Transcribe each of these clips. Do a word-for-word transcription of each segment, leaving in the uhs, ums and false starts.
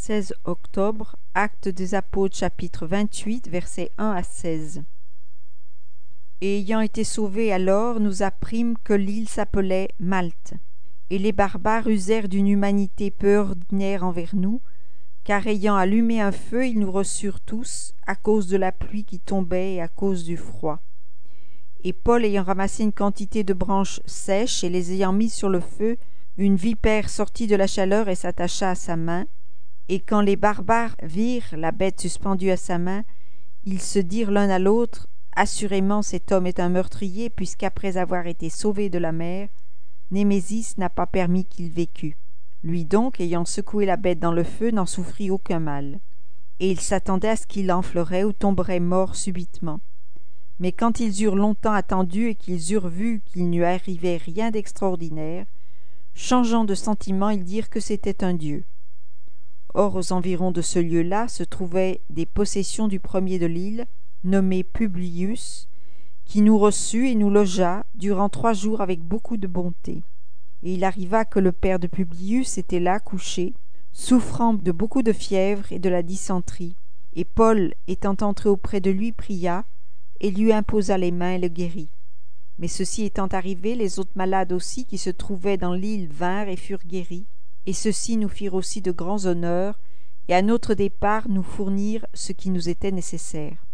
seize octobre, Actes des Apôtres chapitre vingt-huit, versets un à seize. Et ayant été sauvés alors, nous apprîmes que l'île s'appelait Malte. Et les barbares usèrent d'une humanité peu ordinaire envers nous, car ayant allumé un feu, ils nous reçurent tous, à cause de la pluie qui tombait et à cause du froid. Et Paul, ayant ramassé une quantité de branches sèches et les ayant mises sur le feu, une vipère sortit de la chaleur et s'attacha à sa main. Et quand les barbares virent la bête suspendue à sa main, ils se dirent l'un à l'autre, « Assurément cet homme est un meurtrier, puisqu'après avoir été sauvé de la mer, Némésis n'a pas permis qu'il vécût. » Lui donc, ayant secoué la bête dans le feu, n'en souffrit aucun mal. Et il s'attendait à ce qu'il enflerait ou tomberait mort subitement. Mais quand ils eurent longtemps attendu et qu'ils eurent vu qu'il n'y arrivait rien d'extraordinaire, changeant de sentiment, ils dirent que c'était un dieu. Or, aux environs de ce lieu-là se trouvaient des possessions du premier de l'île, nommé Publius, qui nous reçut et nous logea durant trois jours avec beaucoup de bonté. Et il arriva que le père de Publius était là couché, souffrant de beaucoup de fièvre et de la dysenterie. Et Paul, étant entré auprès de lui, pria, et lui imposa les mains et le guérit. Mais ceci étant arrivé, les autres malades aussi qui se trouvaient dans l'île vinrent et furent guéris, et ceux-ci nous firent aussi de grands honneurs, et à notre départ nous fournirent ce qui nous était nécessaire.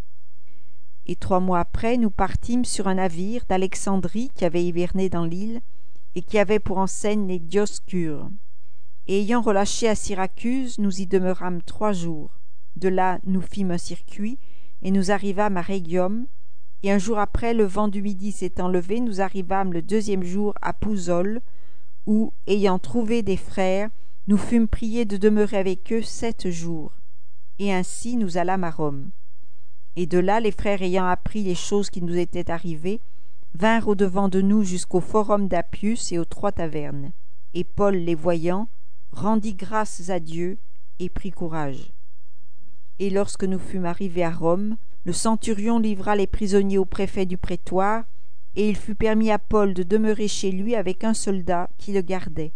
Et trois mois après, nous partîmes sur un navire d'Alexandrie qui avait hiverné dans l'île, et qui avait pour enseigne les Dioscures. Et ayant relâché à Syracuse, nous y demeurâmes trois jours. De là, nous fîmes un circuit, et nous arrivâmes à Rhégium, et un jour après, le vent du midi s'étant levé, nous arrivâmes le deuxième jour à Pouzole, où, ayant trouvé des frères, nous fûmes priés de demeurer avec eux sept jours. Et ainsi nous allâmes à Rome. Et de là, les frères ayant appris les choses qui nous étaient arrivées, vinrent au-devant de nous jusqu'au forum d'Appius et aux trois tavernes. Et Paul, les voyant, rendit grâces à Dieu et prit courage. Et lorsque nous fûmes arrivés à Rome, le centurion livra les prisonniers au préfet du prétoire, et il fut permis à Paul de demeurer chez lui avec un soldat qui le gardait.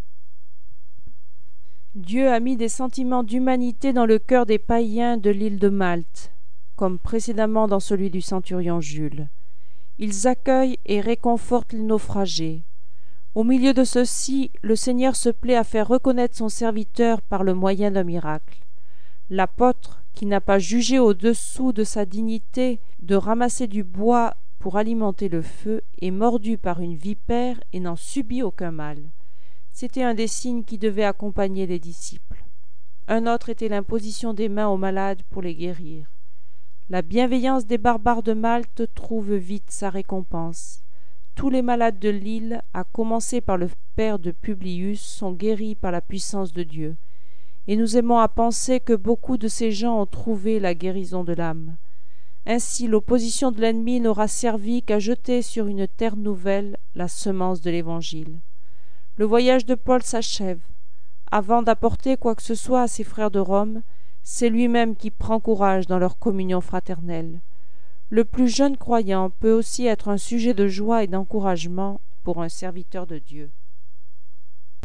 Dieu a mis des sentiments d'humanité dans le cœur des païens de l'île de Malte, comme précédemment dans celui du centurion Jules. Ils accueillent et réconfortent les naufragés. Au milieu de ceux-ci, le Seigneur se plaît à faire reconnaître son serviteur par le moyen d'un miracle. L'apôtre, qui n'a pas jugé au-dessous de sa dignité de ramasser du bois pour alimenter le feu, est mordu par une vipère et n'en subit aucun mal. C'était un des signes qui devait accompagner les disciples. Un autre était l'imposition des mains aux malades pour les guérir. La bienveillance des barbares de Malte trouve vite sa récompense. Tous les malades de l'île, à commencer par le père de Publius, sont guéris par la puissance de Dieu. Et nous aimons à penser que beaucoup de ces gens ont trouvé la guérison de l'âme. Ainsi, l'opposition de l'ennemi n'aura servi qu'à jeter sur une terre nouvelle la semence de l'Évangile. Le voyage de Paul s'achève. Avant d'apporter quoi que ce soit à ses frères de Rome, c'est lui-même qui prend courage dans leur communion fraternelle. Le plus jeune croyant peut aussi être un sujet de joie et d'encouragement pour un serviteur de Dieu.